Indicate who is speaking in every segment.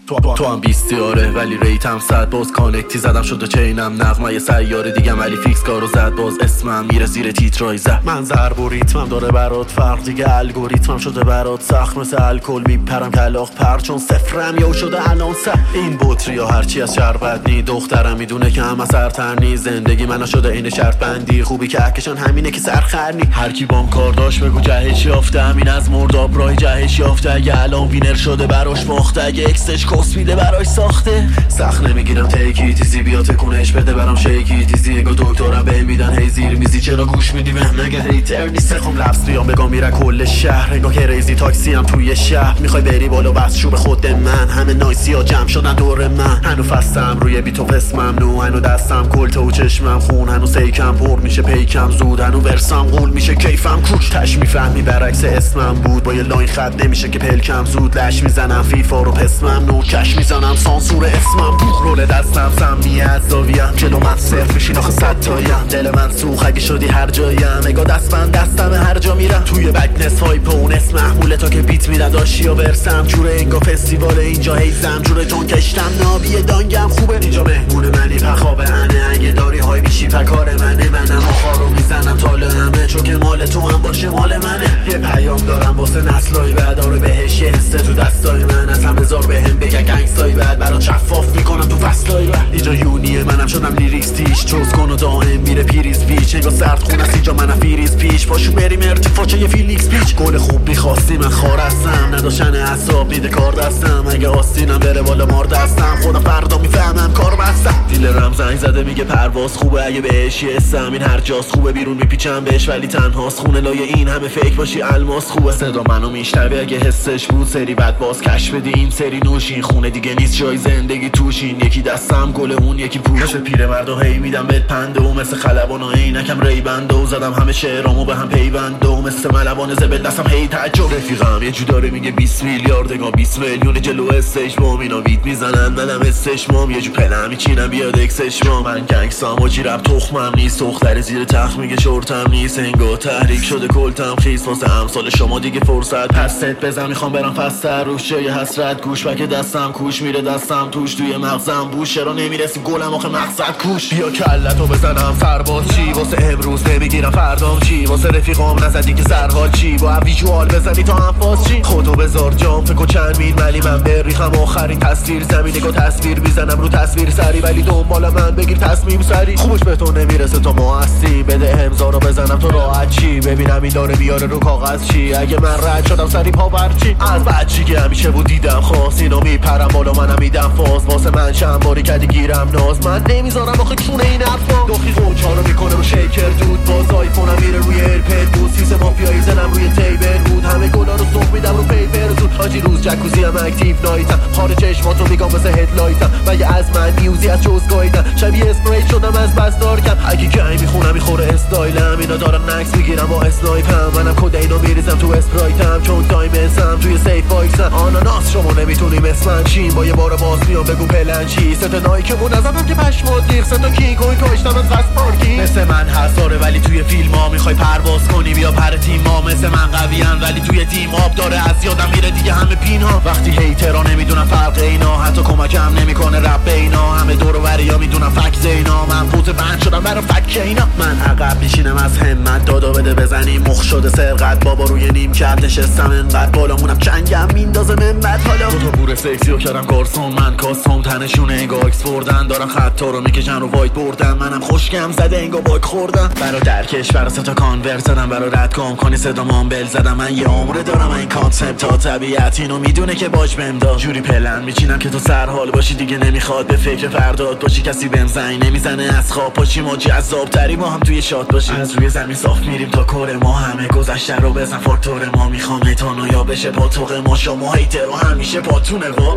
Speaker 1: تو هم 20 آره ولی ریتم 100 باز کانکتی زدم شده چینم نغمه سیاره دیگم ولی فیکس کارو زد باز اسمم میره زیر تیترای زد من ضرب و ریتمم داره برات فرق دیگه الگوریتمم شده برات سخت مثل الکل میپرم کلاغ پر چون صفرم یا شده الان این بطری یا هرچی از شربت نی دخترم میدونه که هم از سرترنی زندگی من شده این شرط بندی خوبی که کهکشان همینه که سرخرنی هر کی بام کار داشت بگو جهش یافته همین از مرداب راه جهش یافته اگه الان وینر شده براش باخته اگه اکسش کس میده براش ساخته سخت نمیگیرم تیکی تیزی بیا تکونش بده برام شیکی تیزی انگار دکترم به میدن هی زیر میزی چرا گوش میدی به نگه هیتر نیست خم لفظ بیام بگم میره کل شهر انگار که ریزی تاکسی هم توی شهر میخوای بری بالا بس شو به خود من همه نایسی ها جمع شدن دور من هنو فستم روی بیتو قسمم نو هنو دستم کلته و چشمم خون هنو سیکم پر میشه پیکم زود هنو ورسم قول میشه کیفم کوش تش میفهمی برعکس اسمم بود با یه لاین خط نمیشه که پلکم زود لش میزنم فیفا رو پسمم نو کش میزنم سانسور اسمم رول دستم سمی از زاویم جلو من صرف بشین آخه 100 تایم دل من سوخ اگه شدی هر جایم اگه دستم هر جا میرم توی بکنس هایپ اون اسم محموله تا که بیت میدن داشی و برسم جوره انگا فستیوال اینجا هیزم جوره تون کشتم نابی دانگم خوبه اینجا مهمون منی پخوابه انه اگه داری های بیشی پکار منم آخارو میزنم تاله همه چون که مال تو هم باشه مال منه یه پیام دارم واسه نسلای بعد آره بهش یه حسه تو دستای من از همه زار بهم بگه گنگستای بعد برات شفاف میکنم تو فصلای بعد اینجا یونیه منم شدم لیریکس تیش چوز کن و دائم میره پیریز پیچ انگار سرد خون است اینجا منم فیریز پیش پاشو بریم ارتفاع چه یه فیلیکس پیچ گل خوب میخواستی من خار هستم نداشتن اعصاب میده کار دستم اگه آستینم بره بالا مار دستم خودم فردا میفهمم کار بستم دیلرم زنگ زده میگه پرواز خوبه اگه بهش یه اسم این هر جاست خوبه بیرون میپیچم بهش ولی تنهاست خونه لای این همه فیک باشی الماس خوبه صدا منو میشنوه اگه حسش بود سری بعد باز کش بدی این سری نوشین خونه دیگه نیست جای زندگی توشین یکی دستم گل اون یکی پوش مثل پیرمرد و هی میدم بهت پنده و مثل خلبان و عینکم ریبنده و زدم همه شعرامو به هم پیوند و مثل ملوان زبل دستم هی تعجب رفیقم یه جو داره میگه 20 میلیارد انگار 20 میلیون جلو استیج بام اینا وید میزنن منم استشمام یه جو پلم میچینم بیاد اکسشمام من گنگستم و جیرم تخمم نیست دختر زیر تخت میگه شورتم نیست انگار تحریک شده کلتم خیس واسه امثال شما دیگه فرصت پست بزن میخوام برم فستر روش جای حسرت گوش بک دستم کوش میره دستم توش توی مغزم بوش چرا نمیرسی گلم آخه مقصد کوش بیا کلتو بزنم سرباز چی واسه امروز نمیگیرم فردام چی واسه رفیقام نزدی که سرحال چی با ویژوال بزنی تا انفاس چی خودو بذار جام فکر چند میل ولی من بریخم آخرین تصویر زمین نگاه تصویر میزنم رو تصویر سری ولی دنبال من بگیر تصمیم سری خوبش به تو نمیرسه تا ما هستی بده امضا رو بزنم تو راحت چی ببینم این داره بیاره رو کاغذ چی اگه من رد شدم سری پا برچی از بچگی همیشه بود دیدم خواست اینا میپرم بالا منم میدم فاز واسه من چند باری کردی گیرم ناز من نمیذارم آخه چونه این حرفا دخی قوچا رو میکنه رو شیکر دود باز آیفونم میره روی ایرپد بود سیس مافیایی زنم روی تیبل بود همه گلا رو صبح میدم رو پیپر زود حاجی روز جکوزی هم اکتیو نایتم خارج چشماتو میگم مثل هدلایتم مگه از من میوزی از جوز گایدم شبیه اسپری شدم از بس دارکم اگه گنگ میخونم میخوره استایلم اینا دارن نکس میگیرم با اسنایپم منم کد اینو میریزم تو اسپرایتم چون دایمنسم توی سیف وایسم آناناس شما نمیتونی مثل من چین با یه بار باز میام بگو پلن چی ست نایکمون ازم که پشمات ریخ ست کینگ کوی کاشتم از قصد پارکی مثل من حساره ولی توی فیلم ها میخوای پرواز کنی بیا پر تیم ها مثل من قویان ولی توی تیم آب داره از یادم میره دیگه همه پین ها وقتی هیترا نمیدونم فرق اینا حتی کمکم نمیکنه رپ اینا همه دور و بریا میدونم فک زینا من پوت بند شدم برا فک اینا من عقب میشینم از همت دادا بده بزنیم مخ شده سرقت بابا روی نیم کرد نشستم انقدر بالامونم چنگم میندازه منبت حالا دو تا گوره سکسی و کردم گارسون من کاستوم تنشونه انگار اکس بردن دارن خطا رو میکشن رو وایت بردن منم خوشگم زده انگار باک خوردم برا درکش برا ستا کانورت زدم برا ردگام کنی صدا مامبل زدم من یه عمره دارم این کانسپت تا طبیعت اینو میدونه که باج بهم داد جوری پلن میچینم که تو سرحال باشی دیگه نمیخواد به فکر فردات باشی کسی بهم زنگ نمیزنه از خواب پاشی ما جذاب تری ما هم توی شاد باشیم از روی زمین صاف میریم تا کور ما همه گذشته رو بزن فاکتور ما میخوام اتانو یا بشه پاتوق ما شما هیتر و همیشه پاتونه وا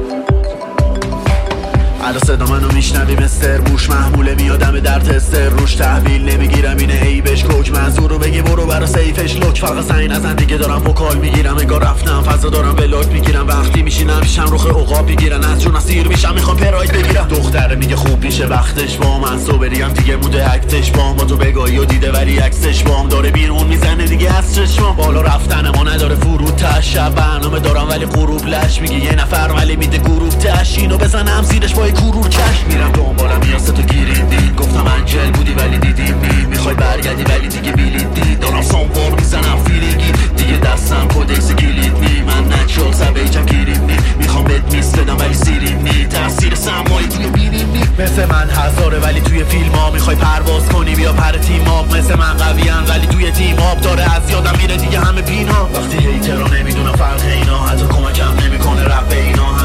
Speaker 1: الان صدا منو میشنوی مستر بوش محموله میادم در تستر روش تحویل نمیگیرم اینه عیبش کوچ منظور رو بگی برو برا سیفش لوک فقط سعی نزن دیگه دارم وکال میگیرم انگار رفتم فضا دارم ولاگ میگیرم وقتی میشینم پیشم رخ عقاب میگیرن از جون اسیر میشم میخوام پراید بگیرم دختره میگه خوب میشه وقتش با من صبریم دیگه موده اکتش با ما تو بگاهی و دیده ولی عکسش بام داره بیرون میزنه دیگه از چشمام بالا رفتن ما نداره فرود تا شب برنامه دارم ولی غروب لش میگه یه نفر ولی میده گروه تشین تاثیر سرمایه توی بینیم مثل من هزاره ولی توی فیلم ها میخوای پرواز کنی بیا پر تیم آب مثل من قویان ولی توی تیم آب داره از یادم میره دیگه همه بینا وقتی هیترا نمیدونم فرق اینا حتی کمکم نمیکنه رپ اینا